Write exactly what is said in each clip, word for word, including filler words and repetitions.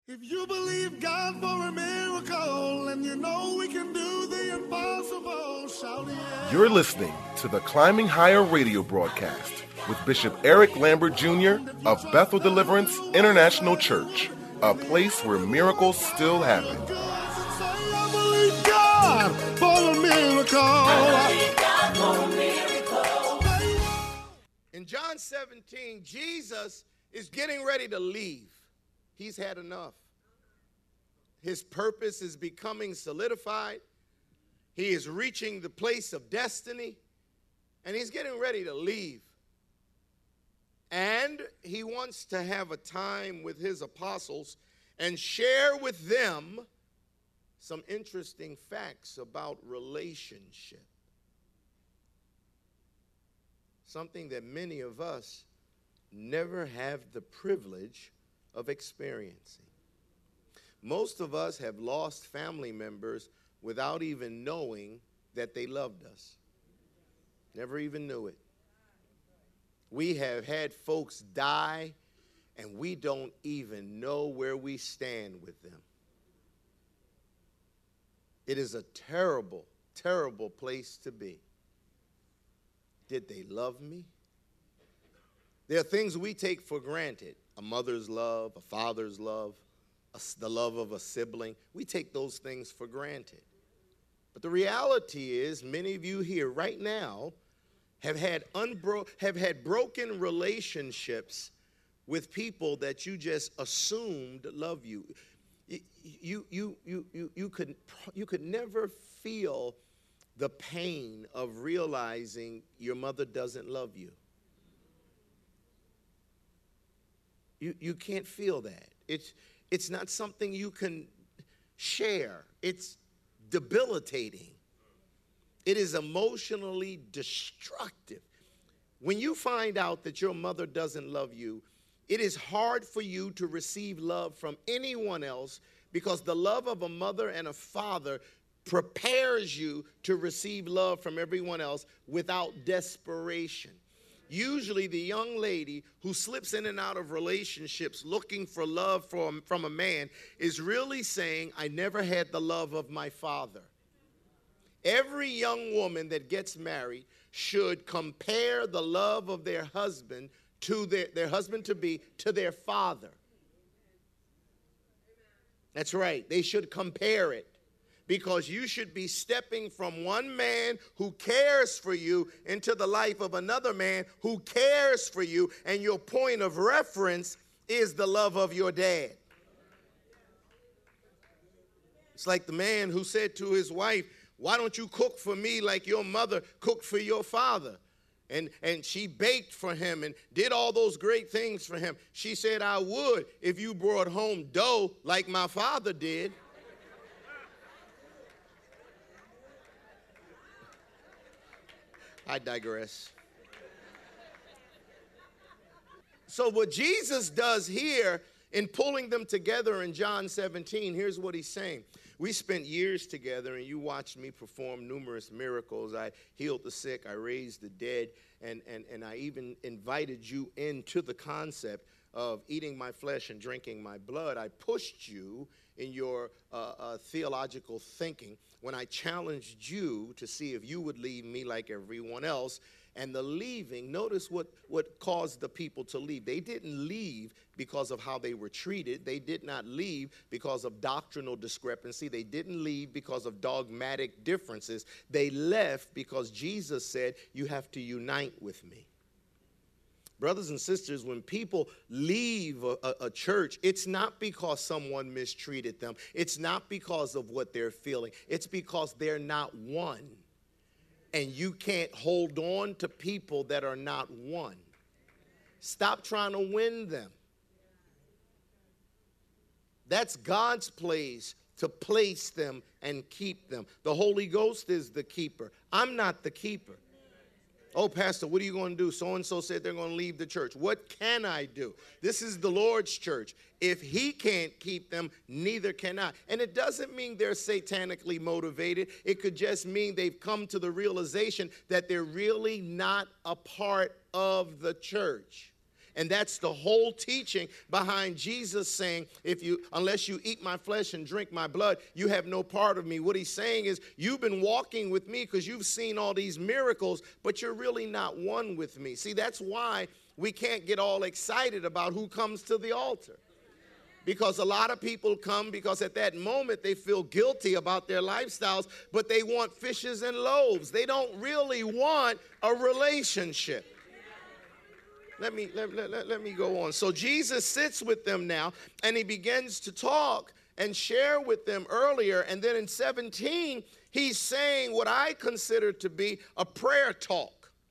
If you believe God for a miracle and you know we can do the impossible, shout yeah. You're listening to the Climbing Higher radio broadcast with Bishop Eric Lambert Junior of Bethel Deliverance International Church, a place where miracles still happen. I believe God for a miracle. I believe God for a miracle. In John seventeen, Jesus is getting ready to leave. He's had enough. His purpose is becoming solidified. He is reaching the place of destiny, and he's getting ready to leave. And he wants to have a time with his apostles and share with them some interesting facts about relationship. Something that many of us never have the privilege of experiencing. Most of us have lost family members without even knowing that they loved us. Never even knew it. We have had folks die and we don't even know where we stand with them. It is a terrible, terrible place to be. Did they love me? There are things we take for granted. A mother's love, a father's love, a, the love of a sibling. We take those things for granted. But the reality is, many of you here right now have had unbro- have had broken relationships with people that you just assumed love you. You, you, you, you, you, you, could, you could never feel the pain of realizing your mother doesn't love you. You, you can't feel that. It's, it's not something you can share. It's debilitating. It is emotionally destructive. When you find out that your mother doesn't love you, it is hard for you to receive love from anyone else because the love of a mother and a father prepares you to receive love from everyone else without desperation. Usually the young lady who slips in and out of relationships looking for love from, from a man is really saying, I never had the love of my father. Every young woman that gets married should compare the love of their husband to their, their husband-to-be to their father. That's right. They should compare it. Because you should be stepping from one man who cares for you into the life of another man who cares for you, and your point of reference is the love of your dad. It's like the man who said to his wife, why don't you cook for me like your mother cooked for your father? And, and she baked for him and did all those great things for him. She said, I would if you brought home dough like my father did. I digress. So what Jesus does here in pulling them together in John seventeen, here's what he's saying. We spent years together, and you watched me perform numerous miracles. I healed the sick, I raised the dead, and, and, and I even invited you into the concept of eating my flesh and drinking my blood. I pushed you in your uh, uh, theological thinking when I challenged you to see if you would leave me like everyone else. And the leaving, notice what, what caused the people to leave. They didn't leave because of how they were treated. They did not leave because of doctrinal discrepancy. They didn't leave because of dogmatic differences. They left because Jesus said, you have to unite with me. Brothers and sisters, when people leave a, a, a church, it's not because someone mistreated them. It's not because of what they're feeling. It's because they're not one. And you can't hold on to people that are not one. Stop trying to win them. That's God's place to place them and keep them. The Holy Ghost is the keeper. I'm not the keeper. Oh, Pastor, what are you going to do? So-and-so said they're going to leave the church. What can I do? This is the Lord's church. If he can't keep them, neither can I. And it doesn't mean they're satanically motivated. It could just mean they've come to the realization that they're really not a part of the church. And that's the whole teaching behind Jesus saying, if you, unless you eat my flesh and drink my blood, you have no part of me. What he's saying is, you've been walking with me because you've seen all these miracles, but you're really not one with me. See, that's why we can't get all excited about who comes to the altar. Because a lot of people come because at that moment they feel guilty about their lifestyles, but they want fishes and loaves. They don't really want a relationship. Let me, let, let, let, let me go on. So Jesus sits with them now, and he begins to talk and share with them earlier. And then in seventeen, he's saying what I consider to be a prayer talk.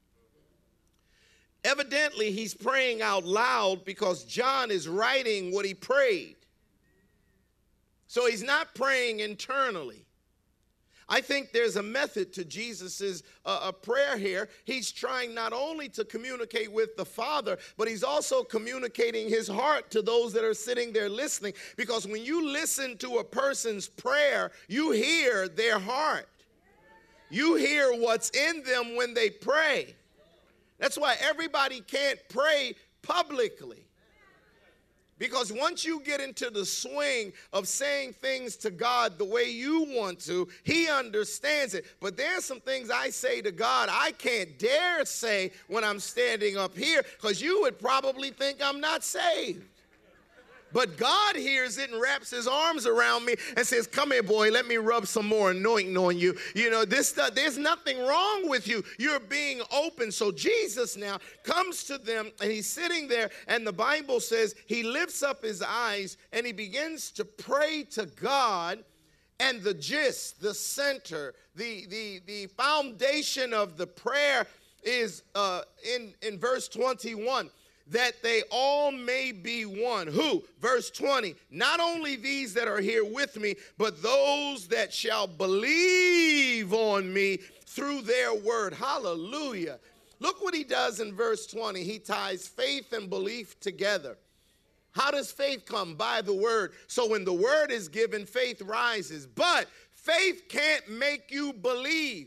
Evidently, he's praying out loud because John is writing what he prayed. So he's not praying internally. I think there's a method to Jesus' uh, prayer here. He's trying not only to communicate with the Father, but he's also communicating his heart to those that are sitting there listening. Because when you listen to a person's prayer, you hear their heart. You hear what's in them when they pray. That's why everybody can't pray publicly. Because once you get into the swing of saying things to God the way you want to, he understands it. But there's some things I say to God I can't dare say when I'm standing up here, because you would probably think I'm not saved. But God hears it and wraps his arms around me and says, come here, boy, let me rub some more anointing on you. You know, this stuff, there's nothing wrong with you. You're being open. So Jesus now comes to them, and he's sitting there, and the Bible says he lifts up his eyes and he begins to pray to God. And the gist, the center, the, the, the foundation of the prayer is uh, in, in verse twenty-one. That they all may be one. Who? Verse twenty. Not only these that are here with me, but those that shall believe on me through their word. Hallelujah. Look what he does in verse twenty. He ties faith and belief together. How does faith come? By the word. So when the word is given, faith rises. But faith can't make you believe.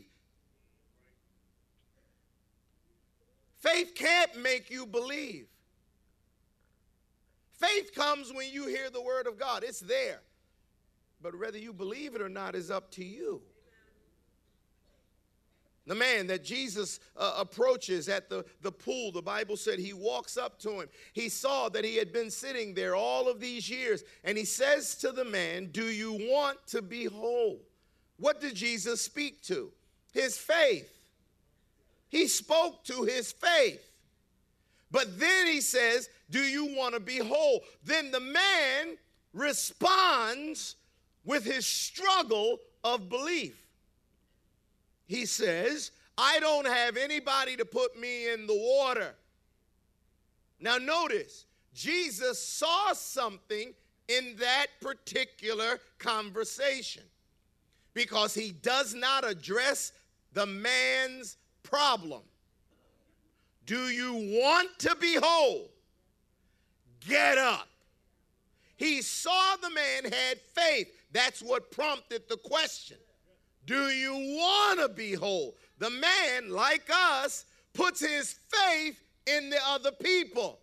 Faith can't make you believe. Faith comes when you hear the word of God. It's there. But whether you believe it or not is up to you. The man that Jesus uh, approaches at the, the pool, the Bible said he walks up to him. He saw that he had been sitting there all of these years. And he says to the man, do you want to be whole? What did Jesus speak to? His faith. He spoke to his faith. But then he says, do you want to be whole? Then the man responds with his struggle of belief. He says, I don't have anybody to put me in the water. Now notice, Jesus saw something in that particular conversation because he does not address the man's problem. Do you want to be whole? Get up. He saw the man had faith. That's what prompted the question. Do you want to be whole? The man, like us, puts his faith in the other people.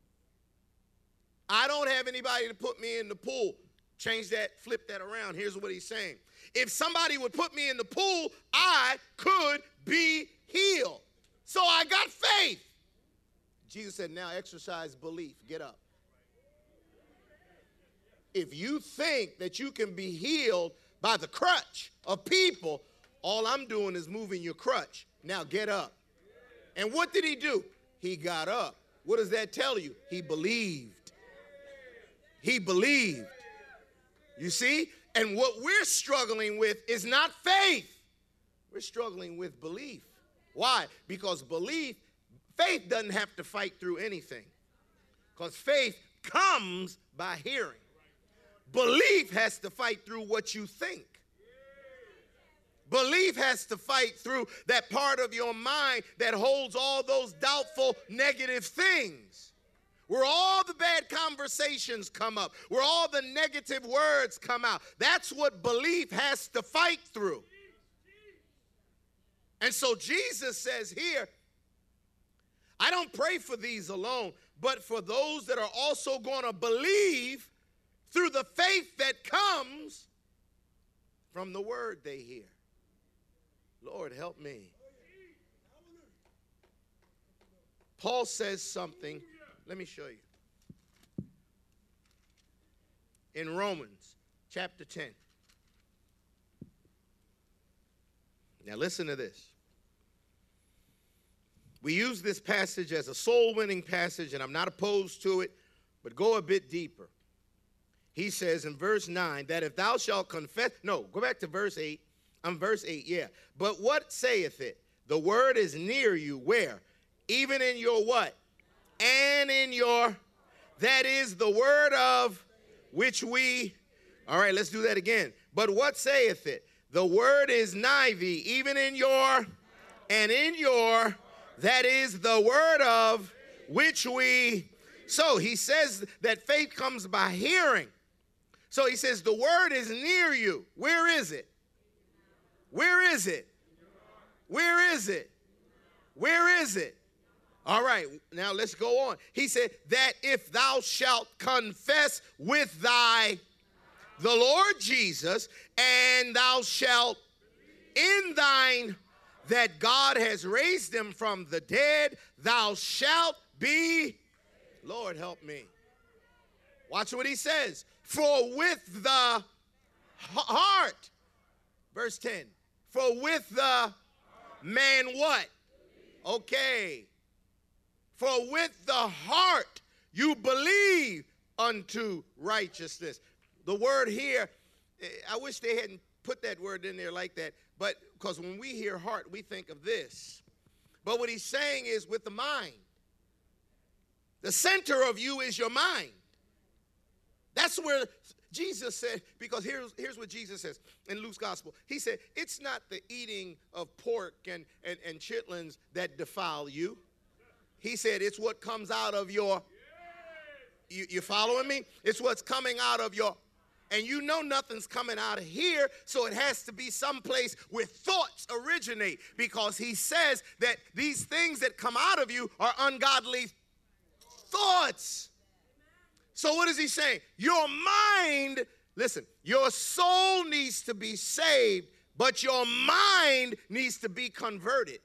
I don't have anybody to put me in the pool. Change that, flip that around. Here's what he's saying. If somebody would put me in the pool, I could be healed. So I got faith. Jesus said, now exercise belief. Get up. If you think that you can be healed by the crutch of people, all I'm doing is moving your crutch. Now get up. And what did he do? He got up. What does that tell you? He believed. He believed. You see? And what we're struggling with is not faith. We're struggling with belief. Why? Because belief, faith doesn't have to fight through anything. Because faith comes by hearing. Belief has to fight through what you think. Belief has to fight through that part of your mind that holds all those doubtful, negative things. Where all the bad conversations come up. Where all the negative words come out. That's what belief has to fight through. And so Jesus says here, I don't pray for these alone, but for those that are also going to believe through the faith that comes from the word they hear. Lord, help me. Paul says something. Let me show you. In Romans chapter ten. Now listen to this. We use this passage as a soul-winning passage, and I'm not opposed to it, but go a bit deeper. He says in verse nine that if thou shalt confess, no, go back to verse eight. I'm verse eight, yeah. But what saith it? The word is near you, where? Even in your what? And in your, that is the word of which we, all right, let's do that again. But what saith it? The word is nigh thee, even in your, and in your, that is the word of which we. So he says that faith comes by hearing. So he says the word is near you. Where is it? Where is it? Where is it? Where is it? All right, now let's go on. He said that if thou shalt confess with thy the Lord Jesus, and thou shalt in thine that God has raised him from the dead, thou shalt be, Lord help me. Watch what he says. For with the heart, verse ten, for with the man what? Okay. For with the heart you believe unto righteousness. The word here, I wish they hadn't put that word in there like that, but because when we hear heart, we think of this. But what he's saying is with the mind. The center of you is your mind. That's where Jesus said, because here's, here's what Jesus says in Luke's gospel. He said, it's not the eating of pork and, and, and chitlins that defile you. He said, it's what comes out of your, you, you following me? It's what's coming out of your, and you know nothing's coming out of here, so it has to be someplace where thoughts originate, because he says that these things that come out of you are ungodly thoughts. So what is he saying? Your mind, listen, your soul needs to be saved, but your mind needs to be converted.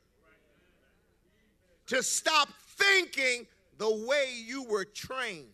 To stop thinking the way you were trained.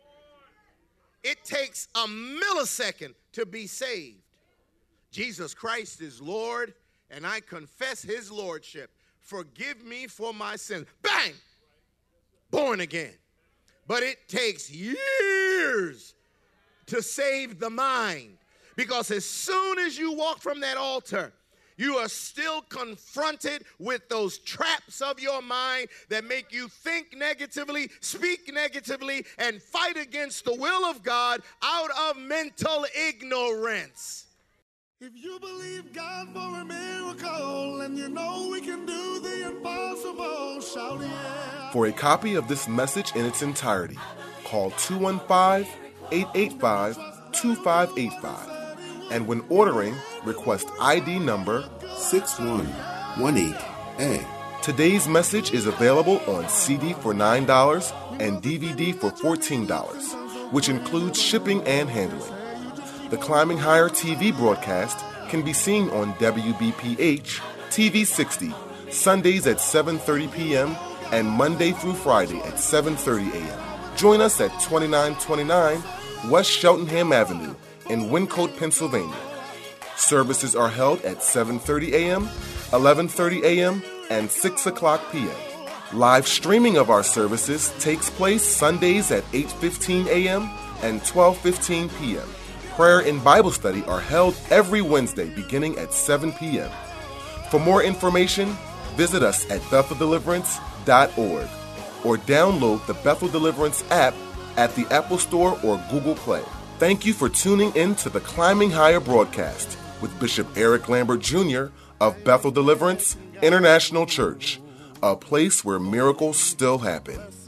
It takes a millisecond to be saved. Jesus Christ is Lord, and I confess his lordship. Forgive me for my sins. Bang! Born again. But it takes years to save the mind. Because as soon as you walk from that altar, you are still confronted with those traps of your mind that make you think negatively, speak negatively, and fight against the will of God out of mental ignorance. If you believe God for a miracle and you know we can do the impossible, shout yeah. For a copy of this message in its entirety, call two one five, eight eight five, two five eight five. And when ordering, request I D number six one one eight A. Today's message is available on C D for nine dollars and D V D for fourteen dollars, which includes shipping and handling. The Climbing Higher T V broadcast can be seen on W B P H T V sixty, Sundays at seven thirty p.m. and Monday through Friday at seven thirty a.m. Join us at twenty-nine twenty-nine West Cheltenham Avenue in Wyncote, Pennsylvania. Services are held at seven thirty a.m., eleven thirty a.m., and six o'clock p.m. Live streaming of our services takes place Sundays at eight fifteen a.m. and twelve fifteen p.m. Prayer and Bible study are held every Wednesday beginning at seven p.m. For more information, visit us at bethel deliverance dot org or download the Bethel Deliverance app at the Apple Store or Google Play. Thank you for tuning in to the Climbing Higher broadcast with Bishop Eric Lambert Junior of Bethel Deliverance International Church, a place where miracles still happen.